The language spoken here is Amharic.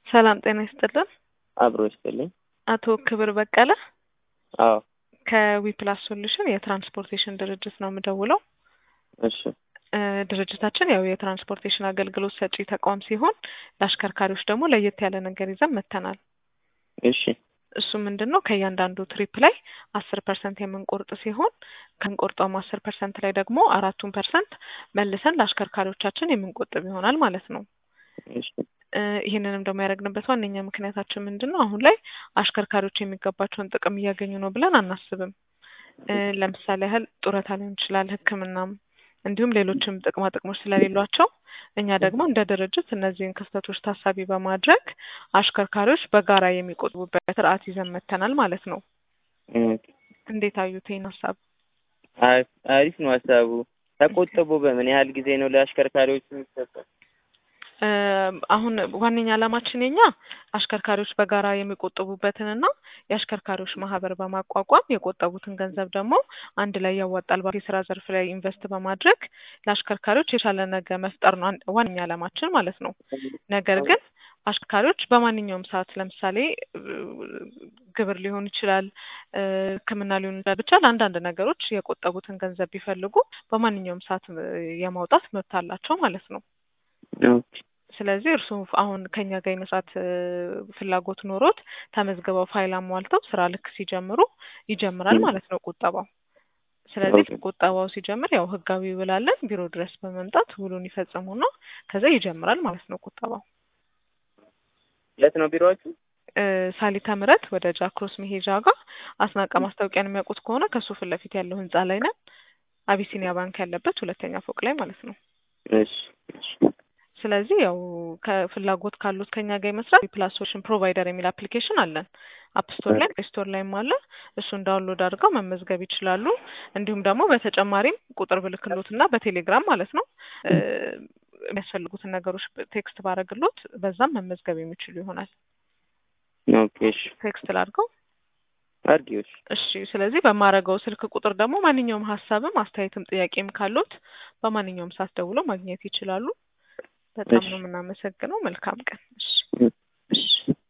ሰላም ጤና ይስጥልን። አብሮ ይስጥልኝ። አቶ ክብር በቀለ አዎ ከዊፕላስ ሶሉሽን የትራንስፖርቴሽን ድርጅት ነው የምደውለው። እሺ ድርጅታችን ያው የትራንስፖርቴሽን አገልግሎት ሰጪ ተቋም ሲሆን ለአሽከርካሪዎች ደግሞ ለየት ያለ ነገር ይዘን መጥተናል። እሺ እሱ ምንድነው ከእያንዳንዱ ትሪፕ ላይ 10% የምንቆርጥ ሲሆን ከንቆርጠውም 10% ላይ ደግሞ 4% መልሰን ለአሽከርካሪዎቻችን የምንቆጥብ ይሆናል ማለት ነው። እሺ ይህንንም ደግሞ ያደረግንበት ዋነኛ ምክንያታችን ምንድነው አሁን ላይ አሽከርካሪዎች የሚገባቸውን ጥቅም እያገኙ ነው ብለን አናስብም። ለምሳሌ ያህል ጡረታ ሊሆን ይችላል፣ ሕክምናም እንዲሁም ሌሎችም ጥቅማ ጥቅሞች ስለሌሏቸው እኛ ደግሞ እንደ ድርጅት እነዚህን ክፍተቶች ታሳቢ በማድረግ አሽከርካሪዎች በጋራ የሚቆጥቡበት ስርዓት ይዘን መጥተናል ማለት ነው። እንዴት አዩት ይሄን ሀሳብ? አሪፍ ነው ሀሳቡ። ተቆጥቦ በምን ያህል ጊዜ ነው ለአሽከርካሪዎች የሚሰጠው? አሁን ዋነኛ ዓላማችን የኛ አሽከርካሪዎች በጋራ የሚቆጥቡበትንና የአሽከርካሪዎች ማህበር በማቋቋም የቆጠቡትን ገንዘብ ደግሞ አንድ ላይ ያዋጣል የስራ ዘርፍ ላይ ኢንቨስት በማድረግ ለአሽከርካሪዎች የተሻለ ነገር መፍጠር ነው ዋነኛ ዓላማችን ማለት ነው። ነገር ግን አሽከርካሪዎች በማንኛውም ሰዓት ለምሳሌ ግብር ሊሆን ይችላል፣ ሕክምና ሊሆን ይችላል፣ ብቻ ለአንዳንድ ነገሮች የቆጠቡትን ገንዘብ ቢፈልጉ በማንኛውም ሰዓት የማውጣት መብት አላቸው ማለት ነው። ስለዚህ እርሱ አሁን ከኛ ጋር የመስራት ፍላጎት ኖሮት ተመዝግበው ፋይል አሟልተው ስራ ልክ ሲጀምሩ ይጀምራል ማለት ነው ቁጠባው። ስለዚህ ቁጠባው ሲጀምር ያው ህጋዊ ውላለን ቢሮ ድረስ በመምጣት ውሉን ይፈጽሙና ከዛ ይጀምራል ማለት ነው ቁጠባው። የት ነው ቢሮአችሁ? ሳሊታ ምረት ወደ ጃክሮስ መሄጃ ጋር አስናቀ ማስታወቂያን የሚያውቁት ከሆነ ከሱ ፊት ለፊት ያለው ህንጻ ላይ ነን። አቢሲኒያ ባንክ ያለበት ሁለተኛ ፎቅ ላይ ማለት ነው። እሺ ስለዚህ ያው ከፍላጎት ካሉት ከኛ ጋር የመስራት ዊፕላስ ሶሉሽን ፕሮቫይደር የሚል አፕሊኬሽን አለን። አፕ ስቶር ላይ ፕሌይ ስቶር ላይም አለ። እሱን ዳውንሎድ አድርገው መመዝገብ ይችላሉ። እንዲሁም ደግሞ በተጨማሪም ቁጥር ብልክሎትና በቴሌግራም ማለት ነው የሚያስፈልጉትን ነገሮች ቴክስት ባረግሎት በዛም መመዝገብ የሚችሉ ይሆናል። ኦኬ እሺ ቴክስት ላድርገው አድርጊዎች። እሺ ስለዚህ በማረገው ስልክ ቁጥር ደግሞ ማንኛውም ሀሳብም አስተያየትም ጥያቄም ካሉት በማንኛውም ሰዓት ደውለው ማግኘት ይችላሉ። በጣም ነው የምናመሰግነው። መልካም ቀን። እሺ